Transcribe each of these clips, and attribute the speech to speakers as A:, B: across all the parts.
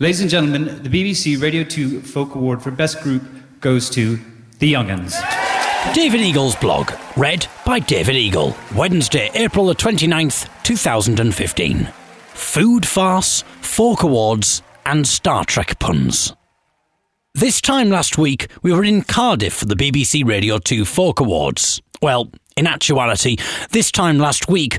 A: Ladies and gentlemen, the BBC Radio 2 Folk Award for Best Group goes to The Young'uns.
B: David Eagle's blog, read by David Eagle. Wednesday, April the 29th, 2015. Food farce, folk awards and Star Trek puns. This time last week, we were in Cardiff for the BBC Radio 2 Folk Awards. Well, in actuality, this time last week,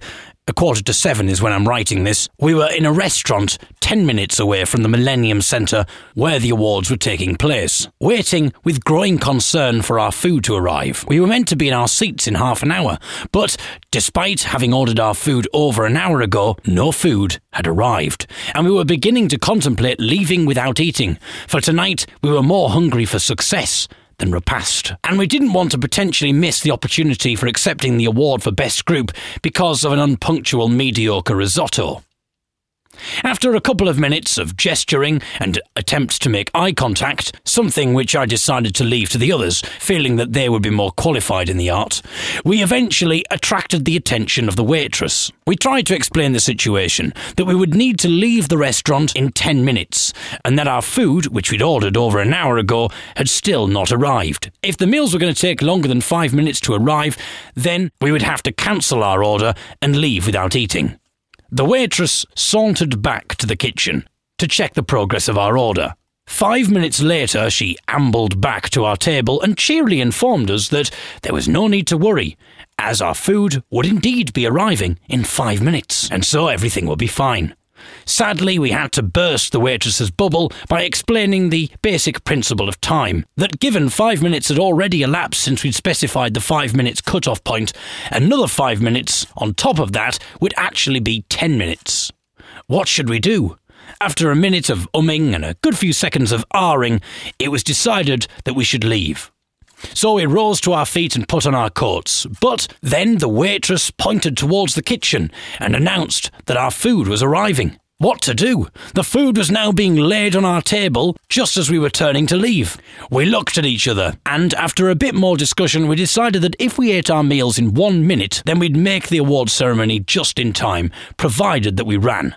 B: 6:45 is when I'm writing this, we were in a restaurant 10 minutes away from the Millennium Centre where the awards were taking place, waiting with growing concern for our food to arrive. We were meant to be in our seats in half an hour, but despite having ordered our food over an hour ago, no food had arrived, and we were beginning to contemplate leaving without eating. For tonight, we were more hungry for success than repast. And we didn't want to potentially miss the opportunity for accepting the award for Best Group because of an unpunctual mediocre risotto. After a couple of minutes of gesturing and attempts to make eye contact, something which I decided to leave to the others, feeling that they would be more qualified in the art, we eventually attracted the attention of the waitress. We tried to explain the situation, that we would need to leave the restaurant in 10 minutes, and that our food, which we'd ordered over an hour ago, had still not arrived. If the meals were going to take longer than 5 minutes to arrive, then we would have to cancel our order and leave without eating. The waitress sauntered back to the kitchen to check the progress of our order. 5 minutes later, she ambled back to our table and cheerily informed us that there was no need to worry, as our food would indeed be arriving in 5 minutes, and so everything would be fine. Sadly, we had to burst the waitress's bubble by explaining the basic principle of time, that given 5 minutes had already elapsed since we'd specified the 5 minutes cut-off point, another 5 minutes on top of that would actually be 10 minutes. What should we do? After a minute of umming and a good few seconds of ahhing, it was decided that we should leave. So we rose to our feet and put on our coats, but then the waitress pointed towards the kitchen and announced that our food was arriving. What to do? The food was now being laid on our table just as we were turning to leave. We looked at each other, and after a bit more discussion, we decided that if we ate our meals in 1 minute, then we'd make the award ceremony just in time, provided that we ran.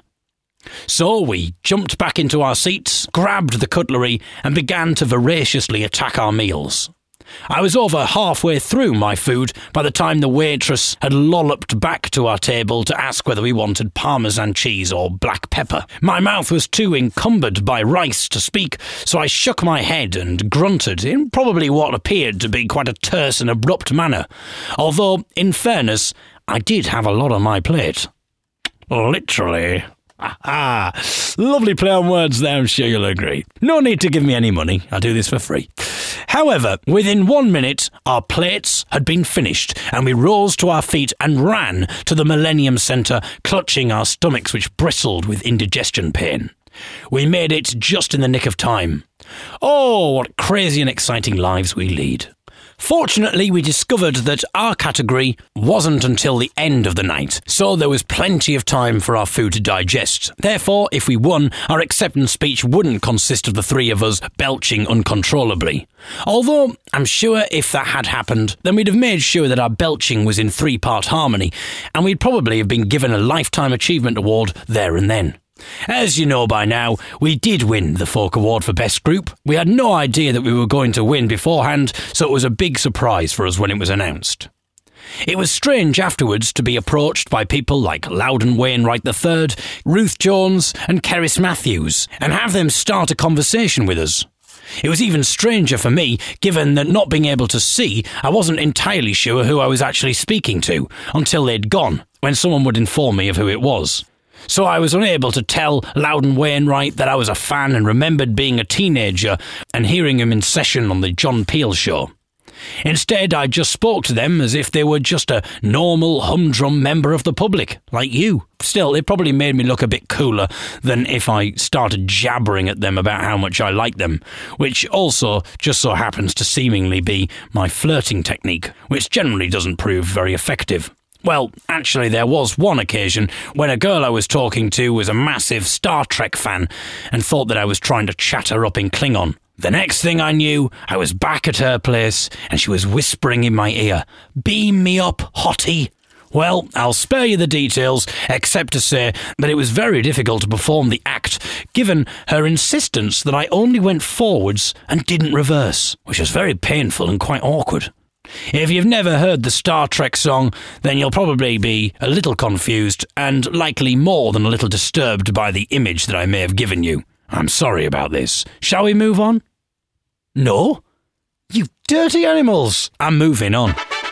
B: So we jumped back into our seats, grabbed the cutlery, and began to voraciously attack our meals. I was over halfway through my food by the time the waitress had lolloped back to our table to ask whether we wanted Parmesan cheese or black pepper. My mouth was too encumbered by rice to speak, so I shook my head and grunted in probably what appeared to be quite a terse and abrupt manner, although, in fairness, I did have a lot on my plate. Literally. Lovely play on words there, I'm sure you'll agree. No need to give me any money, I do this for free. However, within 1 minute, our plates had been finished, and we rose to our feet and ran to the Millennium Centre, clutching our stomachs which bristled with indigestion pain. We made it just in the nick of time. Oh, what crazy and exciting lives we lead. Fortunately, we discovered that our category wasn't until the end of the night, so there was plenty of time for our food to digest. Therefore, if we won, our acceptance speech wouldn't consist of the three of us belching uncontrollably. Although, I'm sure if that had happened, then we'd have made sure that our belching was in 3-part harmony, and we'd probably have been given a Lifetime Achievement Award there and then. As you know by now, we did win the Folk Award for Best Group. We had no idea that we were going to win beforehand, so it was a big surprise for us when it was announced. It was strange afterwards to be approached by people like Loudon Wainwright III, Ruth Jones and Cerys Matthews, and have them start a conversation with us. It was even stranger for me, given that not being able to see, I wasn't entirely sure who I was actually speaking to, until they'd gone, when someone would inform me of who it was. So I was unable to tell Loudon Wainwright that I was a fan and remembered being a teenager and hearing him in session on the John Peel show. Instead, I just spoke to them as if they were just a normal humdrum member of the public, like you. Still, it probably made me look a bit cooler than if I started jabbering at them about how much I like them, which also just so happens to seemingly be my flirting technique, which generally doesn't prove very effective. Well, actually there was one occasion when a girl I was talking to was a massive Star Trek fan and thought that I was trying to chat her up in Klingon. The next thing I knew, I was back at her place and she was whispering in my ear, "Beam me up, hottie," Well, I'll spare you the details, except to say that it was very difficult to perform the act, given her insistence that I only went forwards and didn't reverse, which was very painful and quite awkward. If you've never heard the Star Trek song, then you'll probably be a little confused and likely more than a little disturbed by the image that I may have given you. I'm sorry about this. Shall we move on? No? You dirty animals! I'm moving on.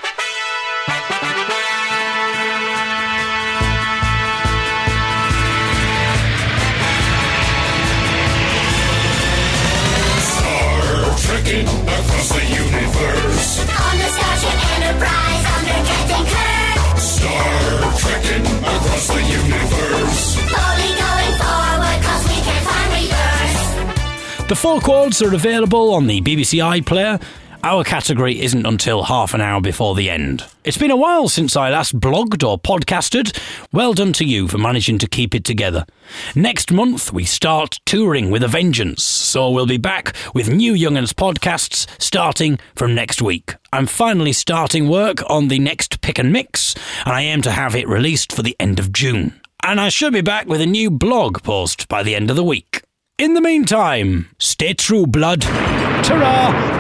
C: Trekking across the universe. On the Starship Enterprise under Captain Kirk. Star trekking across the universe. Slowly going forward 'cause we can't find reverse.
B: The 4 chords are available on the BBC iPlayer. Our category isn't until half an hour before the end. It's been a while since I last blogged or podcasted. Well done to you for managing to keep it together. Next month we start touring with a vengeance, so we'll be back with new Young'uns podcasts starting from next week. I'm finally starting work on the next pick and mix, and I aim to have it released for the end of June. And I should be back with a new blog post by the end of the week. In the meantime, stay true, blood. Ta-ra!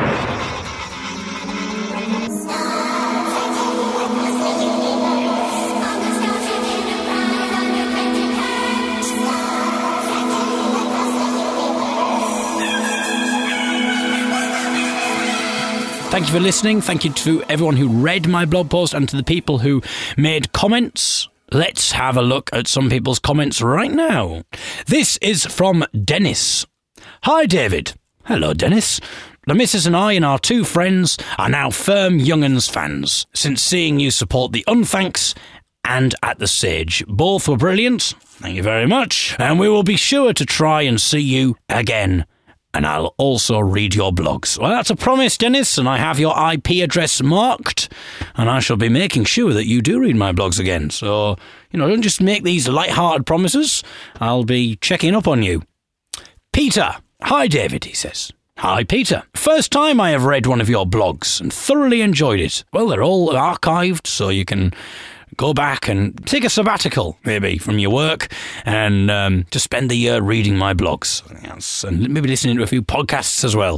B: Thank you for listening. Thank you to everyone who read my blog post and to the people who made comments. Let's have a look at some people's comments right now. This is from Dennis. Hi, David. Hello, Dennis. The missus and I and our 2 friends are now firm Young'uns fans since seeing you support the Unthanks and At the Sage. Both were brilliant. Thank you very much. And we will be sure to try and see you again. And I'll also read your blogs. Well, that's a promise, Dennis, and I have your IP address marked, and I shall be making sure that you do read my blogs again. So, don't just make these light-hearted promises. I'll be checking up on you. Peter. Hi, David, he says. Hi, Peter. First time I have read one of your blogs and thoroughly enjoyed it. Well, they're all archived, so you can go back and take a sabbatical, maybe, from your work and just spend the year reading my blogs. Yes, and maybe listening to a few podcasts as well.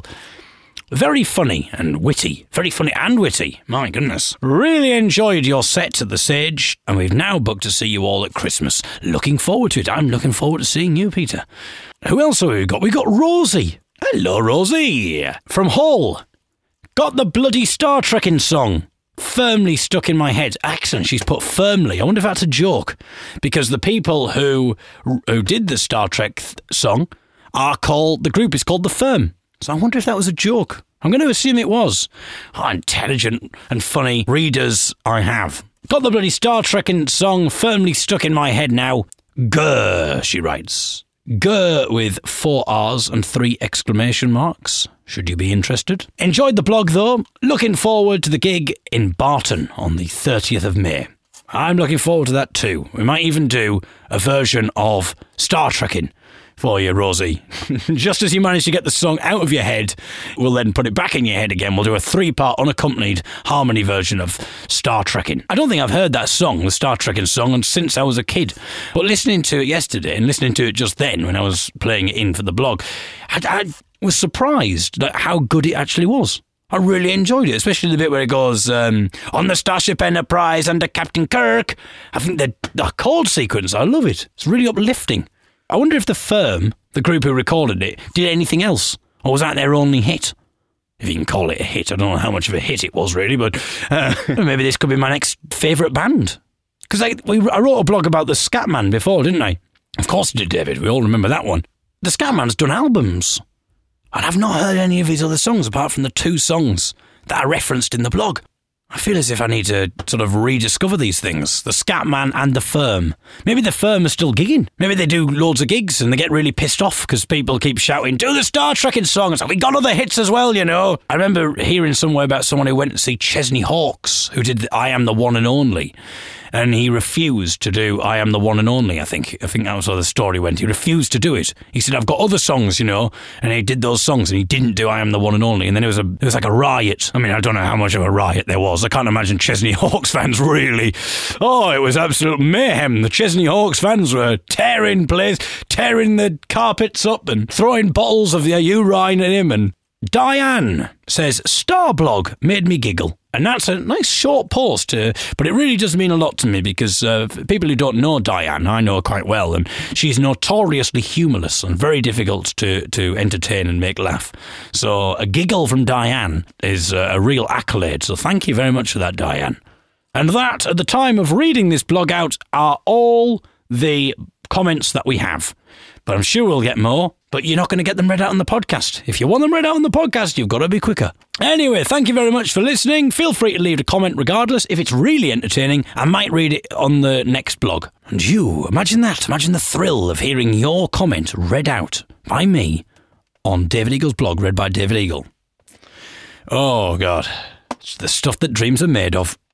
B: Very funny and witty. Very funny and witty. My goodness. Really enjoyed your set at the Sage, and we've now booked to see you all at Christmas. Looking forward to it. I'm looking forward to seeing you, Peter. Who else have we got? We got Rosie. Hello, Rosie. From Hull. Got the bloody Star Trekking song firmly stuck in my head. Excellent, she's put firmly. I wonder if that's a joke, because the people who did the Star Trek song the group is called The Firm. So I wonder if that was a joke. I'm going to assume it was. How intelligent and funny readers I have. Got the bloody Star Trekking song firmly stuck in my head now. Grr, she writes. Grr with 4 R's and 3 exclamation marks. Should you be interested? Enjoyed the blog though. Looking forward to the gig in Barton on the 30th of May. I'm looking forward to that too. We might even do a version of Star Trekking for you, Rosie. Just as you manage to get the song out of your head, we'll then put it back in your head again. We'll do a 3-part unaccompanied harmony version of Star Trekking. I don't think I've heard that song, the Star Trekking song, since I was a kid. But listening to it yesterday and listening to it just then when I was playing it in for the blog, I was surprised at how good it actually was. I really enjoyed it, especially the bit where it goes, on the Starship Enterprise under Captain Kirk. I think the chord sequence, I love it. It's really uplifting. I wonder if The Firm, the group who recorded it, did anything else, or was that their only hit? If you can call it a hit. I don't know how much of a hit it was, really, but maybe this could be my next favourite band. Because I wrote a blog about the Scatman before, didn't I? Of course I did, David. We all remember that one. The Scatman's done albums, and I've not heard any of his other songs apart from the 2 songs that are referenced in the blog. I feel as if I need to sort of rediscover these things. The Scatman and The Firm. Maybe The Firm are still gigging. Maybe they do loads of gigs and they get really pissed off because people keep shouting, do the Star Trekking song. It's like, we got other hits as well, I remember hearing somewhere about someone who went to see Chesney Hawkes, who did I Am the One and Only. And he refused to do I Am the One and Only, I think that was how the story went. He refused to do it. He said, I've got other songs, and he did those songs and he didn't do I Am the One and Only. And then it was like a riot. I mean, I don't know how much of a riot there was, was. I can't imagine Chesney Hawks fans really. Oh, it was absolute mayhem. The Chesney Hawks fans were tearing the carpets up and throwing bottles of the urine at him. And Diane says, Starblog made me giggle. And that's a nice short post, but it really does mean a lot to me because people who don't know Diane, I know her quite well, and she's notoriously humorless and very difficult to entertain and make laugh. So a giggle from Diane is a real accolade. So thank you very much for that, Diane. And that, at the time of reading this blog out, are all the comments that we have. But I'm sure we'll get more, but you're not going to get them read out on the podcast. If you want them read out on the podcast, you've got to be quicker. Anyway, thank you very much for listening. Feel free to leave a comment regardless. If it's really entertaining, I might read it on the next blog. And you, imagine that. Imagine the thrill of hearing your comment read out by me on David Eagle's blog, read by David Eagle. Oh, God. It's the stuff that dreams are made of.